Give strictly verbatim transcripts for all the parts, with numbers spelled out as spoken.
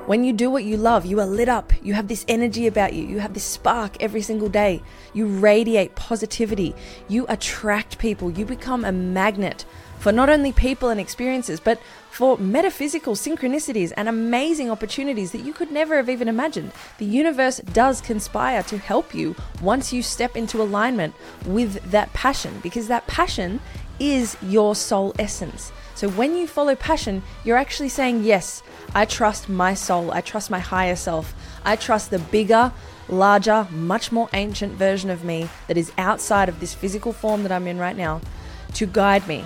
When you do what you love, you are lit up. You have this energy about you. You have this spark every single day. You radiate positivity. You attract people. You become a magnet for not only people and experiences, but for metaphysical synchronicities and amazing opportunities that you could never have even imagined. The universe does conspire to help you once you step into alignment with that passion, because that passion is your soul essence. So when you follow passion, you're actually saying, yes, I trust my soul. I trust my higher self. I trust the bigger, larger, much more ancient version of me that is outside of this physical form that I'm in right now to guide me.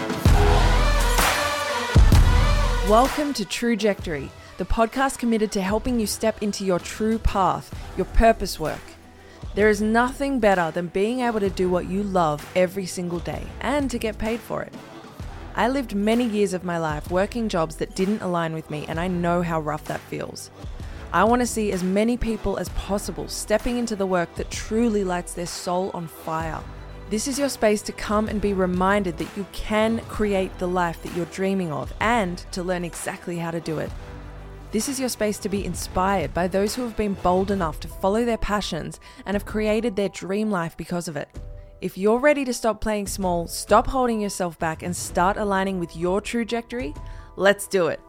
Welcome to Trujectory, the podcast committed to helping you step into your true path, your purpose work. There is nothing better than being able to do what you love every single day and to get paid for it. I lived many years of my life working jobs that didn't align with me, and I know how rough that feels. I want to see as many people as possible stepping into the work that truly lights their soul on fire. This is your space to come and be reminded that you can create the life that you're dreaming of and to learn exactly how to do it. This is your space to be inspired by those who have been bold enough to follow their passions and have created their dream life because of it. If you're ready to stop playing small, stop holding yourself back, and start aligning with your trajectory, let's do it.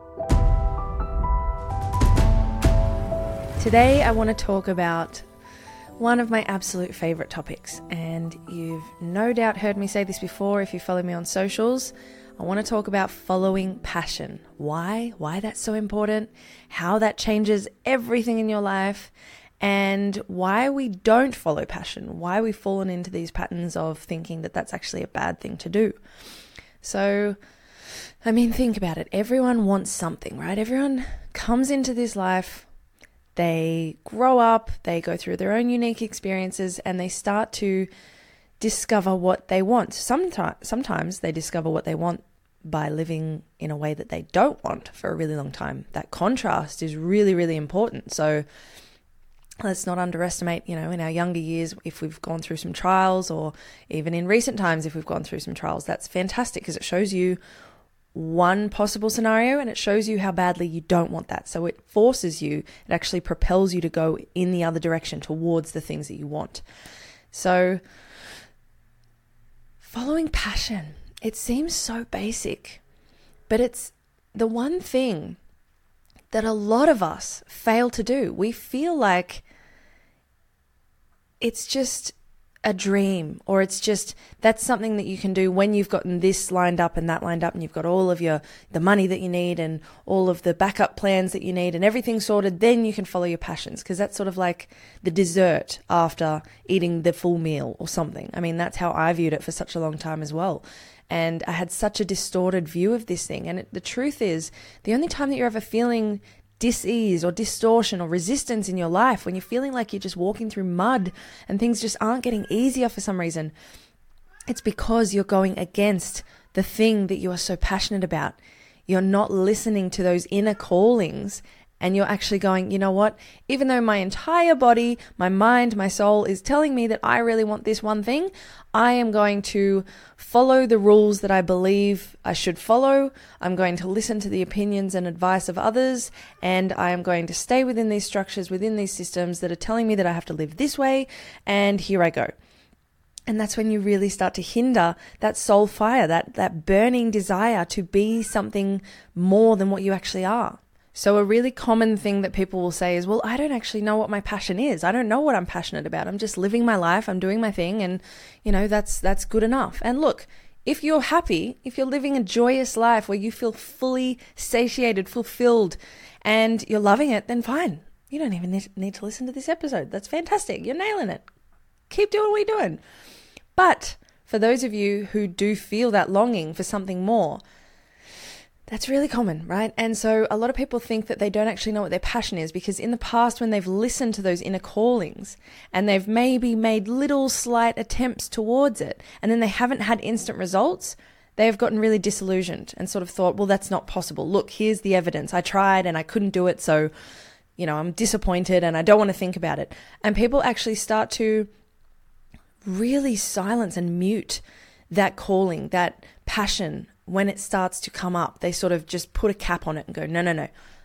Today, I want to talk about one of my absolute favorite topics, and you've no doubt heard me say this before if you follow me on socials. I want to talk about following passion. Why? Why that's so important, how that changes everything in your life, and why we don't follow passion, why we've fallen into these patterns of thinking that that's actually a bad thing to do. So, I mean, think about it. Everyone wants something, right? Everyone comes into this life, they grow up, they go through their own unique experiences, and they start to discover what they want. Sometimes, sometimes they discover what they want by living in a way that they don't want for a really long time. That contrast is really, really important. So let's not underestimate, you know, in our younger years, if we've gone through some trials, or even in recent times, if we've gone through some trials, that's fantastic because it shows you one possible scenario and it shows you how badly you don't want that. So it forces you, it actually propels you to go in the other direction towards the things that you want. So following passion, it seems so basic, but it's the one thing that a lot of us fail to do. We feel like it's just a dream, or it's just, that's something that you can do when you've gotten this lined up and that lined up, and you've got all of your, the money that you need and all of the backup plans that you need and everything sorted, then you can follow your passions, because that's sort of like the dessert after eating the full meal or something. I mean, that's how I viewed it for such a long time as well. And I had such a distorted view of this thing. And it, the truth is, the only time that you're ever feeling dis-ease or distortion or resistance in your life, when you're feeling like you're just walking through mud and things just aren't getting easier for some reason, it's because you're going against the thing that you are so passionate about. You're not listening to those inner callings, and you're actually going, you know what, even though my entire body, my mind, my soul is telling me that I really want this one thing, I am going to follow the rules that I believe I should follow. I'm going to listen to the opinions and advice of others, and I am going to stay within these structures, within these systems that are telling me that I have to live this way, and here I go. And that's when you really start to hinder that soul fire, that, that burning desire to be something more than what you actually are. So a really common thing that people will say is, well, I don't actually know what my passion is. I don't know what I'm passionate about. I'm just living my life. I'm doing my thing. And, you know, that's, that's good enough. And look, if you're happy, if you're living a joyous life where you feel fully satiated, fulfilled, and you're loving it, then fine. You don't even need to listen to this episode. That's fantastic. You're nailing it. Keep doing what you're doing. But for those of you who do feel that longing for something more, that's really common, right? And so a lot of people think that they don't actually know what their passion is, because in the past, when they've listened to those inner callings and they've maybe made little slight attempts towards it, and then they haven't had instant results, they have gotten really disillusioned and sort of thought, well, that's not possible. Look, here's the evidence. I tried and I couldn't do it. So, you know, I'm disappointed and I don't want to think about it. And people actually start to really silence and mute that calling, that passion. When it starts to come up, they sort of just put a cap on it and go, no, no, no,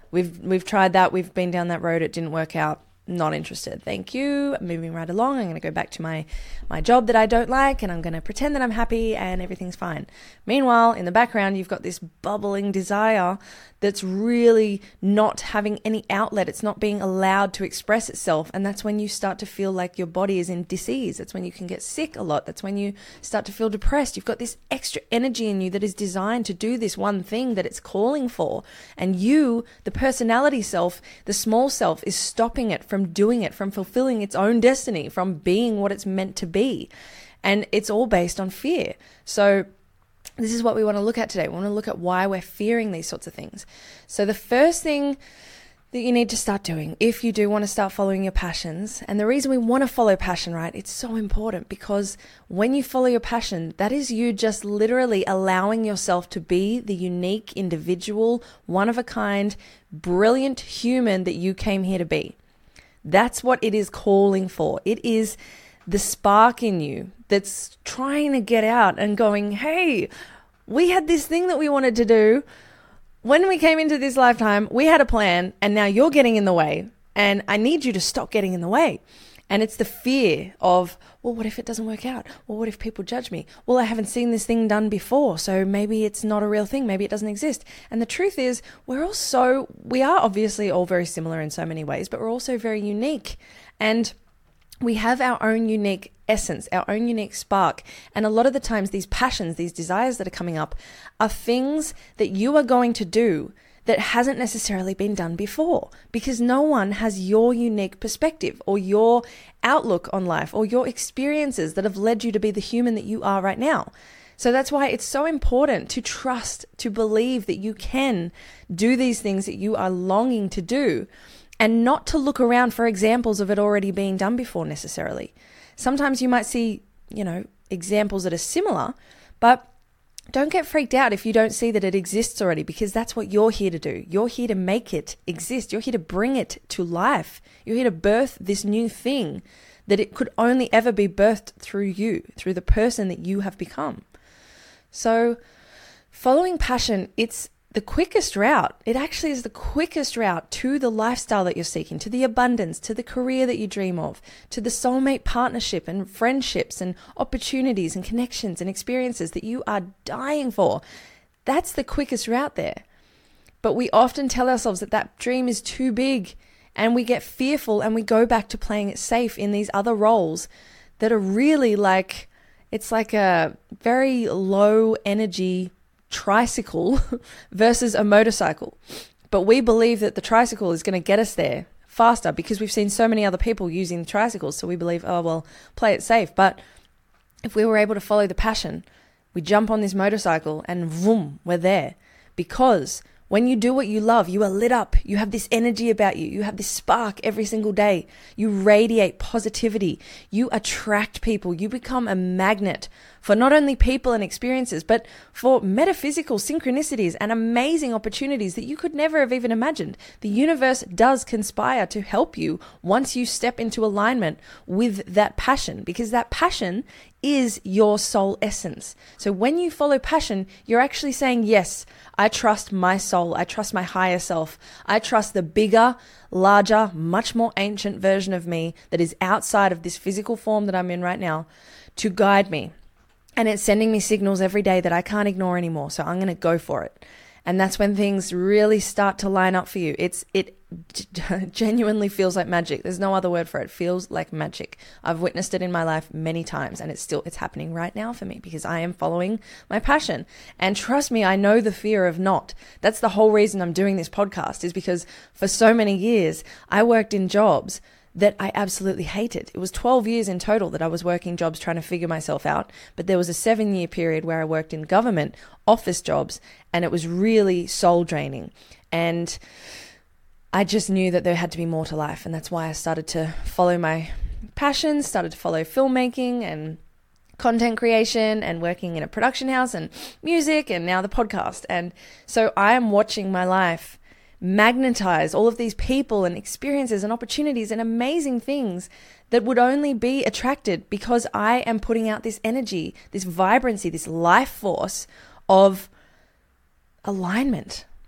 We've we've tried that. We've been down that road. It didn't work out. Not interested. Thank you. Moving right along. I'm going to go back to my, my job that I don't like, and I'm going to pretend that I'm happy and everything's fine. Meanwhile, in the background, you've got this bubbling desire that's really not having any outlet. It's not being allowed to express itself. And that's when you start to feel like your body is in disease. That's when you can get sick a lot. That's when you start to feel depressed. You've got this extra energy in you that is designed to do this one thing that it's calling for. And you, the personality self, the small self, is stopping it from doing it, from fulfilling its own destiny, from being what it's meant to be. And it's all based on fear. So this is what we want to look at today. We want to look at why we're fearing these sorts of things. So the first thing that you need to start doing, if you do want to start following your passions, and the reason we want to follow passion, right? It's so important because when you follow your passion, that is you just literally allowing yourself to be the unique individual, one of a kind, brilliant human that you came here to be. That's what it is calling for. It is the spark in you that's trying to get out and going, hey, we had this thing that we wanted to do. When we came into this lifetime, we had a plan, and now you're getting in the way, and I need you to stop getting in the way. And it's the fear of, well, what if it doesn't work out? Well, what if people judge me? Well, I haven't seen this thing done before, so maybe it's not a real thing. Maybe it doesn't exist. And the truth is, we're all so, we are obviously all very similar in so many ways, but we're also very unique. And we have our own unique essence, our own unique spark. And a lot of the times these passions, these desires that are coming up are things that you are going to do that hasn't necessarily been done before, because no one has your unique perspective or your outlook on life or your experiences that have led you to be the human that you are right now. So that's why it's so important to trust, to believe that you can do these things that you are longing to do, and not to look around for examples of it already being done before necessarily. Sometimes you might see, you know, examples that are similar, but don't get freaked out if you don't see that it exists already, because that's what you're here to do. You're here to make it exist. You're here to bring it to life. You're here to birth this new thing that it could only ever be birthed through you, through the person that you have become. So following passion, it's the quickest route. It actually is the quickest route to the lifestyle that you're seeking, to the abundance, to the career that you dream of, to the soulmate partnership and friendships and opportunities and connections and experiences that you are dying for. That's the quickest route there. But we often tell ourselves that that dream is too big, and we get fearful and we go back to playing it safe in these other roles that are really like, it's like a very low energy tricycle versus a motorcycle. But we believe that the tricycle is going to get us there faster because we've seen so many other people using tricycles. So we believe, oh, well, play it safe. But if we were able to follow the passion, we jump on this motorcycle and vroom, we're there. Because when you do what you love, you are lit up. You have this energy about you. You have this spark every single day. You radiate positivity. You attract people. You become a magnet for not only people and experiences, but for metaphysical synchronicities and amazing opportunities that you could never have even imagined. The universe does conspire to help you once you step into alignment with that passion, because that passion is your soul essence. So when you follow passion, you're actually saying, yes, I trust my soul. I trust my higher self. I trust the bigger, larger, much more ancient version of me that is outside of this physical form that I'm in right now to guide me. And it's sending me signals every day that I can't ignore anymore. So I'm going to go for it. And that's when things really start to line up for you. It's it genuinely feels like magic. There's no other word for it. It feels like magic. I've witnessed it in my life many times, and it's still it's happening right now for me because I am following my passion. And trust me, I know the fear of not. That's the whole reason I'm doing this podcast, is because for so many years I worked in jobs that I absolutely hated. It was twelve years in total that I was working jobs trying to figure myself out. But there was a seven year period where I worked in government office jobs, and it was really soul draining. And I just knew that there had to be more to life. And that's why I started to follow my passions, started to follow filmmaking and content creation and working in a production house and music, and now the podcast. And so I am watching my life magnetize all of these people and experiences and opportunities and amazing things that would only be attracted because I am putting out this energy, this vibrancy, this life force of alignment.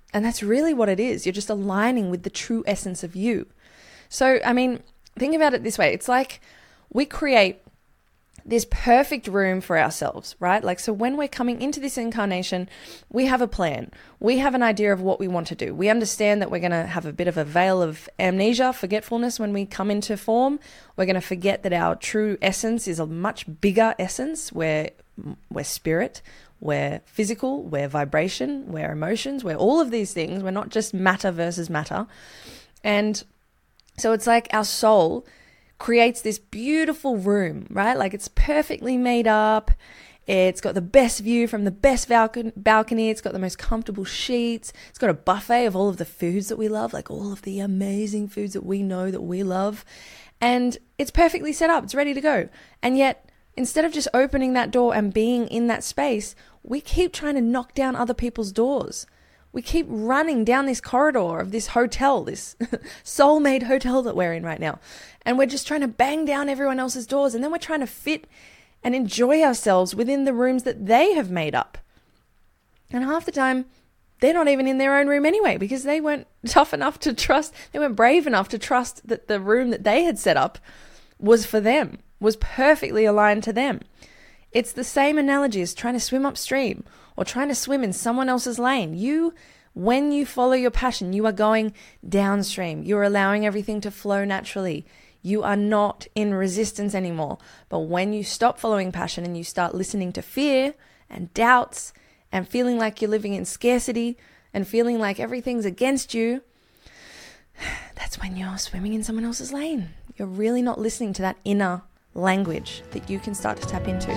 And that's really what it is. You're just aligning with the true essence of you. So, I mean, think about it this way. It's like we create this perfect room for ourselves, right? Like, so when we're coming into this incarnation, we have a plan. We have an idea of what we want to do. We understand that we're going to have a bit of a veil of amnesia, forgetfulness when we come into form. We're going to forget that our true essence is a much bigger essence. We're, we're spirit, we're physical, we're vibration, we're emotions, we're all of these things. We're not just matter versus matter. And so it's like our soul creates this beautiful room, right? Like it's perfectly made up. It's got the best view from the best balcony. It's got the most comfortable sheets. It's got a buffet of all of the foods that we love, like all of the amazing foods that we know that we love. And it's perfectly set up. It's ready to go. And yet, instead of just opening that door and being in that space, we keep trying to knock down other people's doors. We keep running down this corridor of this hotel, this soul-made hotel that we're in right now. And we're just trying to bang down everyone else's doors. And then we're trying to fit and enjoy ourselves within the rooms that they have made up. And half the time, they're not even in their own room anyway, because they weren't tough enough to trust, they weren't brave enough to trust that the room that they had set up was for them, was perfectly aligned to them. It's the same analogy as trying to swim upstream or trying to swim in someone else's lane. You, when you follow your passion, you are going downstream. You're allowing everything to flow naturally. You are not in resistance anymore. But when you stop following passion and you start listening to fear and doubts and feeling like you're living in scarcity and feeling like everything's against you, that's when you're swimming in someone else's lane. You're really not listening to that inner language that you can start to tap into.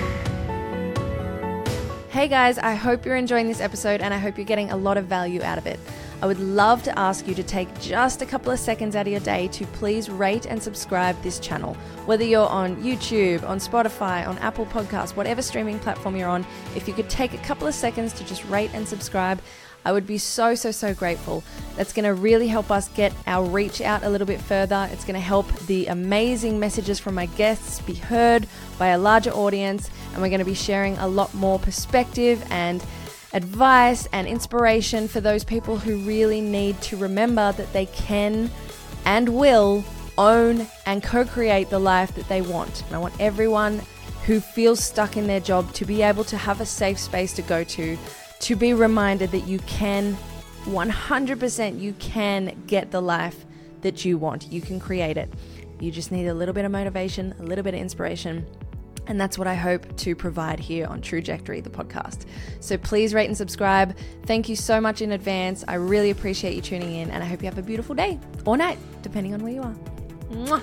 Hey guys, I hope you're enjoying this episode and I hope you're getting a lot of value out of it. I would love to ask you to take just a couple of seconds out of your day to please rate and subscribe this channel. Whether you're on YouTube, on Spotify, on Apple Podcasts, whatever streaming platform you're on, if you could take a couple of seconds to just rate and subscribe, I would be so, so, so grateful. That's going to really help us get our reach out a little bit further. It's going to help the amazing messages from my guests be heard by a larger audience. And we're going to be sharing a lot more perspective and advice and inspiration for those people who really need to remember that they can and will own and co-create the life that they want. And I want everyone who feels stuck in their job to be able to have a safe space to go to, to be reminded that you can, one hundred percent, you can get the life that you want. You can create it. You just need a little bit of motivation, a little bit of inspiration. And that's what I hope to provide here on Trujectory, the podcast. So please rate and subscribe. Thank you so much in advance. I really appreciate you tuning in, and I hope you have a beautiful day or night, depending on where you are. Mwah.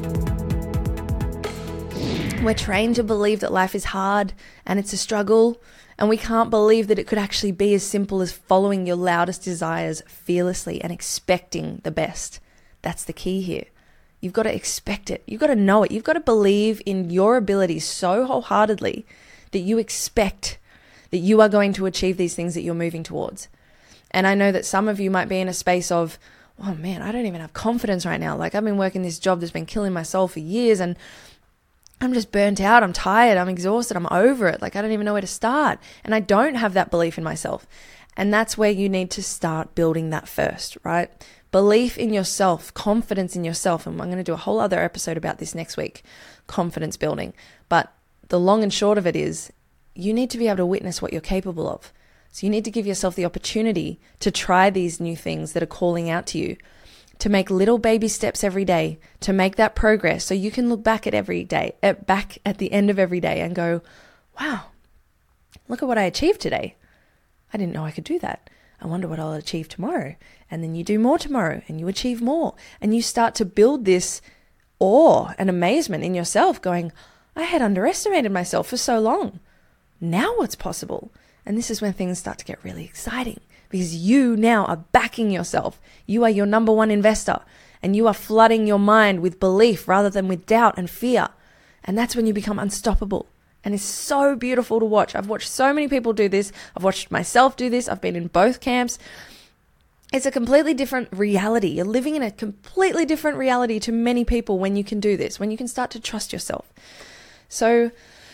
We're trained to believe that life is hard and it's a struggle, and we can't believe that it could actually be as simple as following your loudest desires fearlessly and expecting the best. That's the key here. You've got to expect it. You've got to know it. You've got to believe in your abilities so wholeheartedly that you expect that you are going to achieve these things that you're moving towards. And I know that some of you might be in a space of, oh man, I don't even have confidence right now. Like, I've been working this job that's been killing my soul for years and I'm just burnt out. I'm tired. I'm exhausted. I'm over it. Like, I don't even know where to start. And I don't have that belief in myself. And that's where you need to start building that first, right? Belief in yourself, confidence in yourself. And I'm going to do a whole other episode about this next week, confidence building. But the long and short of it is you need to be able to witness what you're capable of. So you need to give yourself the opportunity to try these new things that are calling out to you, to make little baby steps every day, to make that progress so you can look back at every day, at back at the end of every day and go, wow, look at what I achieved today. I didn't know I could do that. I wonder what I'll achieve tomorrow. And then you do more tomorrow and you achieve more. And you start to build this awe and amazement in yourself going, I had underestimated myself for so long. Now what's possible? And this is when things start to get really exciting because you now are backing yourself. You are your number one investor and you are flooding your mind with belief rather than with doubt and fear. And that's when you become unstoppable. And it's so beautiful to watch. I've watched so many people do this. I've watched myself do this. I've been in both camps. It's a completely different reality. You're living in a completely different reality to many people when you can do this, when you can start to trust yourself. So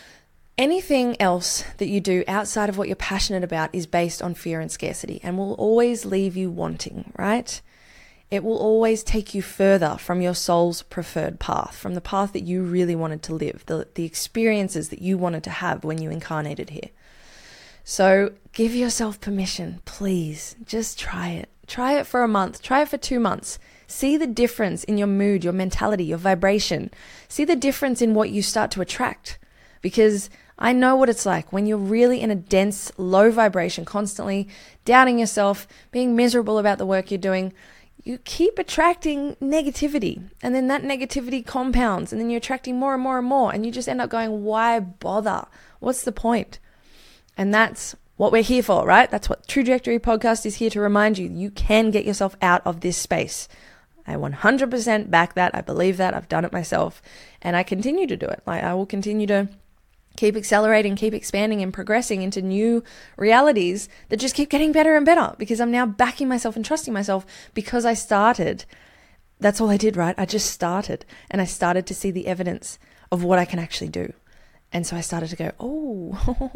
Anything else that you do outside of what you're passionate about is based on fear and scarcity and will always leave you wanting, right? It will always take you further from your soul's preferred path, from the path that you really wanted to live, the, the experiences that you wanted to have when you incarnated here. So give yourself permission, please. Just try it. Try it for a month. Try it for two months. See the difference in your mood, your mentality, your vibration. See the difference in what you start to attract. Because I know what it's like when you're really in a dense, low vibration, constantly doubting yourself, being miserable about the work you're doing. You keep attracting negativity, and then that negativity compounds, and then you're attracting more and more and more, and you just end up going, why bother? What's the point? And that's what we're here for, right? That's what True Trajectory Podcast is here to remind you. You can get yourself out of this space. I one hundred percent back that. I believe that. I've done it myself, and I continue to do it. Like I will continue to keep accelerating, keep expanding and progressing into new realities that just keep getting better and better because I'm now backing myself and trusting myself because I started. That's all I did, right? I just started, and I started to see the evidence of what I can actually do. And so I started to go, oh,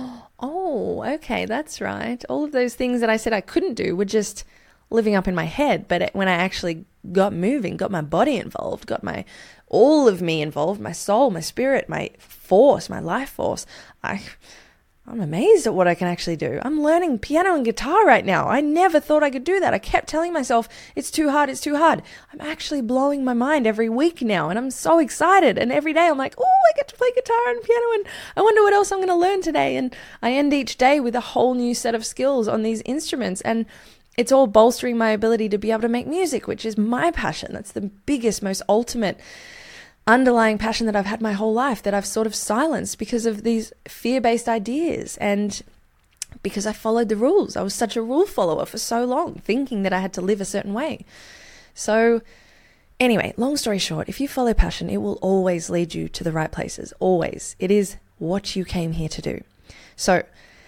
oh, okay, that's right. All of those things that I said I couldn't do were just living up in my head. But when I actually got moving, got my body involved, got my all of me involved, my soul, my spirit, my force, my life force, I, I'm amazed at what I can actually do. I'm learning piano and guitar right now. I never thought I could do that. I kept telling myself, it's too hard, it's too hard. I'm actually blowing my mind every week now, and I'm so excited. And every day I'm like, oh, I get to play guitar and piano, and I wonder what else I'm going to learn today. And I end each day with a whole new set of skills on these instruments, and it's all bolstering my ability to be able to make music, which is my passion. That's the biggest, most ultimate underlying passion that I've had my whole life, that I've sort of silenced because of these fear-based ideas and because I followed the rules. I was such a rule follower for so long, thinking that I had to live a certain way. So anyway, long story short, if you follow passion, it will always lead you to the right places. Always. It is what you came here to do. So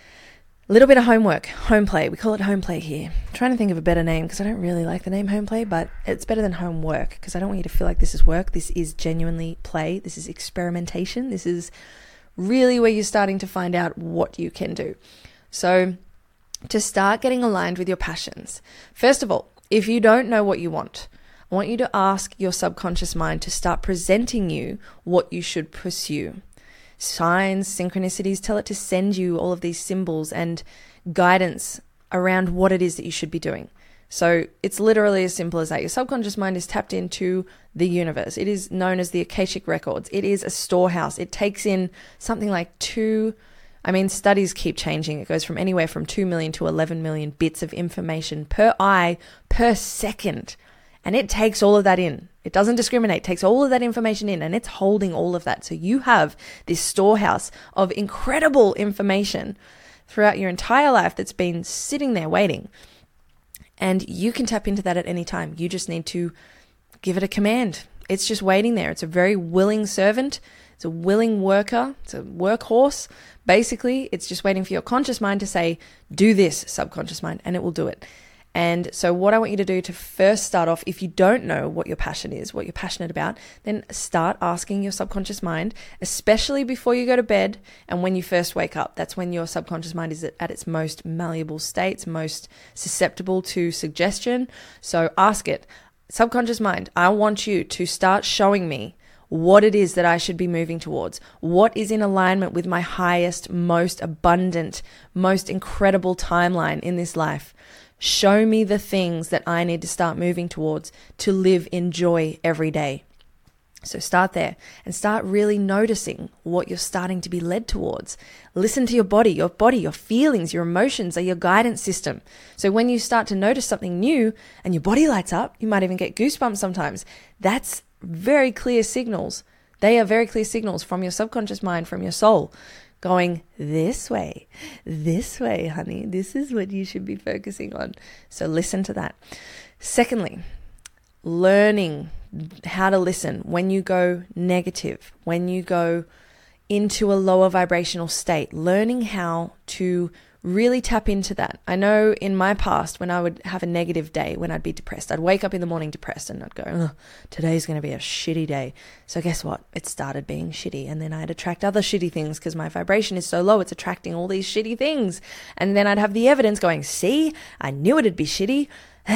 a little bit of homework, home play. We call it home play here. I'm trying to think of a better name because I don't really like the name home play, but it's better than homework because I don't want you to feel like this is work. This is genuinely play. This is experimentation. This is really where you're starting to find out what you can do. So to start getting aligned with your passions, first of all, if you don't know what you want, I want you to ask your subconscious mind to start presenting you what you should pursue. Signs, synchronicities, tell it to send you all of these symbols and guidance around what it is that you should be doing. So it's literally as simple as that. Your subconscious mind is tapped into the universe. It is known as the Akashic Records. It is a storehouse. It takes in something like two, I mean, studies keep changing. It goes from anywhere from two million to eleven million bits of information per eye per second. And it takes all of that in. It doesn't discriminate, it takes all of that information in, and it's holding all of that. So you have this storehouse of incredible information throughout your entire life that's been sitting there waiting. And you can tap into that at any time. You just need to give it a command. It's just waiting there. It's a very willing servant. It's a willing worker. It's a workhorse. Basically, it's just waiting for your conscious mind to say, do this, subconscious mind, and it will do it. And so what I want you to do to first start off, if you don't know what your passion is, what you're passionate about, then start asking your subconscious mind, especially before you go to bed and when you first wake up. That's when your subconscious mind is at its most malleable states, most susceptible to suggestion. So ask it, subconscious mind, I want you to start showing me what it is that I should be moving towards. What is in alignment with my highest, most abundant, most incredible timeline in this life? Show me the things that I need to start moving towards to live in joy every day. So start there and start really noticing what you're starting to be led towards. Listen to your body. Your body, your feelings, your emotions are your guidance system. So when you start to notice something new and your body lights up, you might even get goosebumps sometimes. That's very clear signals. They are very clear signals from your subconscious mind, from your soul, going this way, this way, honey. This is what you should be focusing on. So listen to that. Secondly, learning how to listen when you go negative, when you go into a lower vibrational state, learning how to really tap into that. I know in my past, when I would have a negative day, when I'd be depressed, I'd wake up in the morning depressed and I'd go, oh, today's going to be a shitty day. So guess what? It started being shitty. And then I'd attract other shitty things because my vibration is so low, it's attracting all these shitty things. And then I'd have the evidence going, see, I knew it'd be shitty.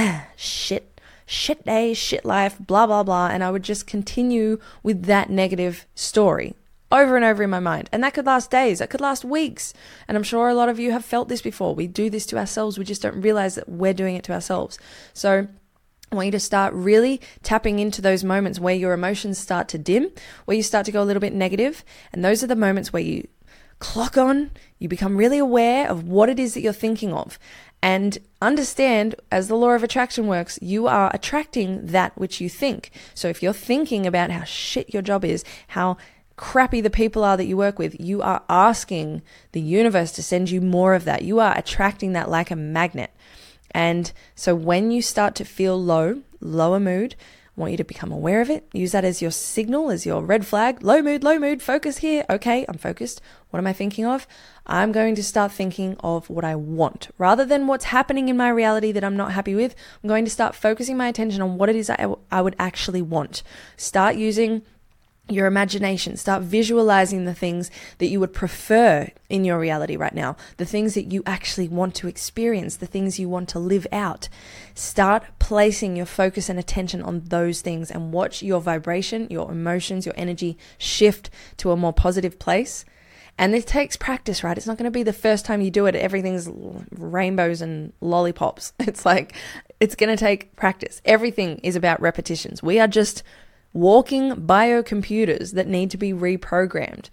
Shit, shit day, shit life, blah, blah, blah. And I would just continue with that negative story over and over in my mind. And that could last days, that could last weeks. And I'm sure a lot of you have felt this before. We do this to ourselves. We just don't realize that we're doing it to ourselves. So I want you to start really tapping into those moments where your emotions start to dim, where you start to go a little bit negative. And those are the moments where you clock on, you become really aware of what it is that you're thinking of. And understand, as the law of attraction works, you are attracting that which you think. So if you're thinking about how shit your job is, how crappy the people are that you work with, you are asking the universe to send you more of that. You are attracting that like a magnet. And so when you start to feel low, lower mood, I want you to become aware of it. Use that as your signal, as your red flag. Low mood, low mood, focus here. Okay, I'm focused. What am I thinking of? I'm going to start thinking of what I want. Rather than what's happening in my reality that I'm not happy with, I'm going to start focusing my attention on what it is I, I would actually want. Start using your imagination. Start visualizing the things that you would prefer in your reality right now, the things that you actually want to experience, the things you want to live out. Start placing your focus and attention on those things and watch your vibration, your emotions, your energy shift to a more positive place. And it takes practice, right? It's not going to be the first time you do it, everything's rainbows and lollipops. It's like, it's going to take practice. Everything is about repetitions. We are just walking biocomputers that need to be reprogrammed.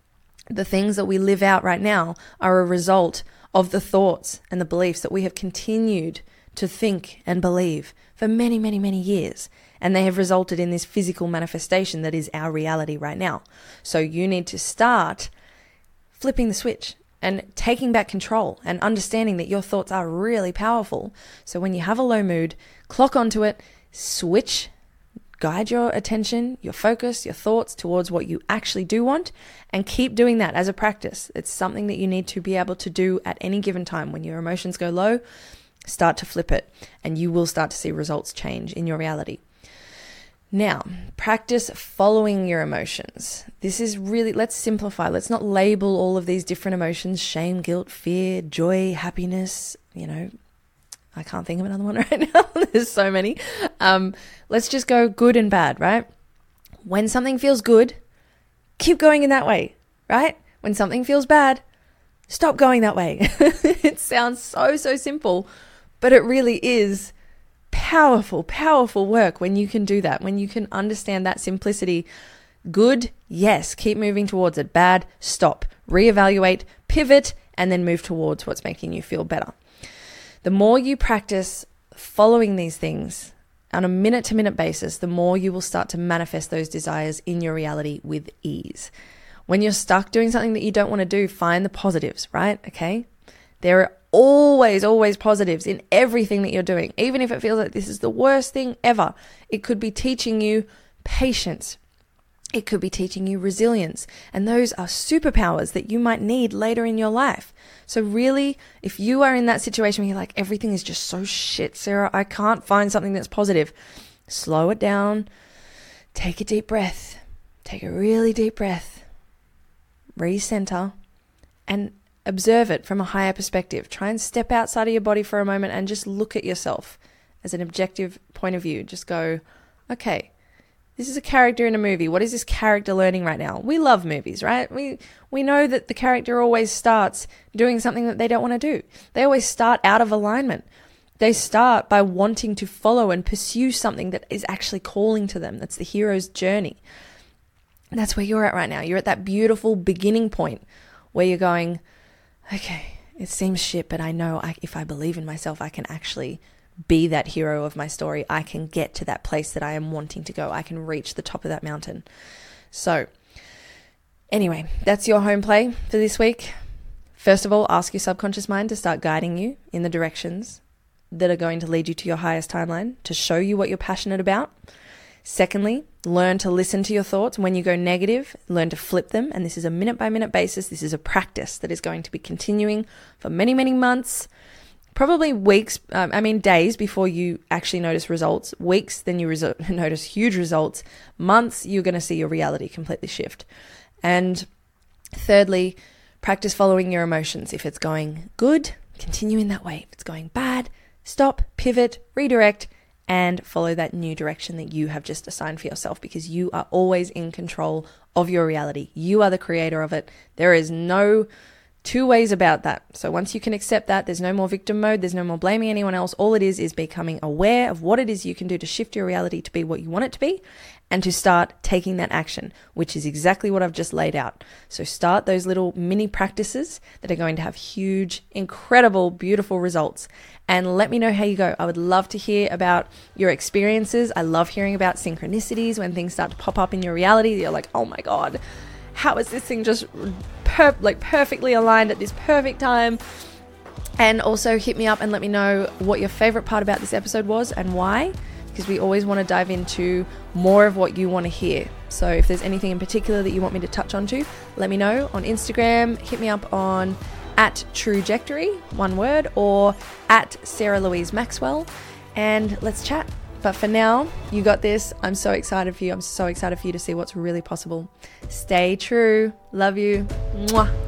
The things that we live out right now are a result of the thoughts and the beliefs that we have continued to think and believe for many, many, many years. And they have resulted in this physical manifestation that is our reality right now. So you need to start flipping the switch and taking back control and understanding that your thoughts are really powerful. So when you have a low mood, clock onto it, switch, guide your attention, your focus, your thoughts towards what you actually do want, and keep doing that as a practice. It's something that you need to be able to do at any given time. When your emotions go low, start to flip it, and you will start to see results change in your reality. Now, practice following your emotions. This is really, let's simplify. Let's not label all of these different emotions: shame, guilt, fear, joy, happiness. You know, I can't think of another one right now. There's so many. Um, let's just go good and bad, right? When something feels good, keep going in that way, right? When something feels bad, stop going that way. It sounds so, so simple, but it really is powerful, powerful work when you can do that, when you can understand that simplicity. Good, yes, keep moving towards it. Bad, stop, reevaluate, pivot, and then move towards what's making you feel better. The more you practice following these things on a minute-to-minute basis, the more you will start to manifest those desires in your reality with ease. When you're stuck doing something that you don't want to do, find the positives, right? Okay? There are always, always positives in everything that you're doing. Even if it feels like this is the worst thing ever, it could be teaching you patience. It could be teaching you resilience. And those are superpowers that you might need later in your life. So really, if you are in that situation where you're like, everything is just so shit, Sarah, I can't find something that's positive, slow it down, take a deep breath, take a really deep breath, recenter, and observe it from a higher perspective. Try and step outside of your body for a moment and just look at yourself as an objective point of view. Just go, okay, this is a character in a movie. What is this character learning right now? We love movies, right? We we know that the character always starts doing something that they don't want to do. They always start out of alignment. They start by wanting to follow and pursue something that is actually calling to them. That's the hero's journey. And that's where you're at right now. You're at that beautiful beginning point where you're going, okay, it seems shit, but I know I, if I believe in myself, I can actually be that hero of my story. I can get to that place that I am wanting to go. I can reach the top of that mountain. So anyway, that's your home play for this week. First of all, ask your subconscious mind to start guiding you in the directions that are going to lead you to your highest timeline, to show you what you're passionate about. Secondly, learn to listen to your thoughts. When you go negative, learn to flip them. And this is a minute by minute basis. This is a practice that is going to be continuing for many, many months, probably weeks, um, I mean days before you actually notice results. Weeks, then you resu- notice huge results. Months, you're going to see your reality completely shift. And thirdly, practice following your emotions. If it's going good, continue in that way. If it's going bad, stop, pivot, redirect, and follow that new direction that you have just assigned for yourself, because you are always in control of your reality. You are the creator of it. There is no two ways about that. So once you can accept that, there's no more victim mode. There's no more blaming anyone else. All it is is becoming aware of what it is you can do to shift your reality to be what you want it to be, and to start taking that action, which is exactly what I've just laid out. So start those little mini practices that are going to have huge, incredible, beautiful results. And let me know how you go. I would love to hear about your experiences. I love hearing about synchronicities, when things start to pop up in your reality. You're like, oh my God, how is this thing just per- like perfectly aligned at this perfect time? And also hit me up and let me know what your favorite part about this episode was and why, because we always want to dive into more of what you want to hear. So if there's anything in particular that you want me to touch on to, let me know on Instagram. Hit me up on at Trujectory, one word, or at Sarah Louise Maxwell, and let's chat. But for now, you got this. I'm so excited for you. I'm so excited for you to see what's really possible. Stay true. Love you. Mwah.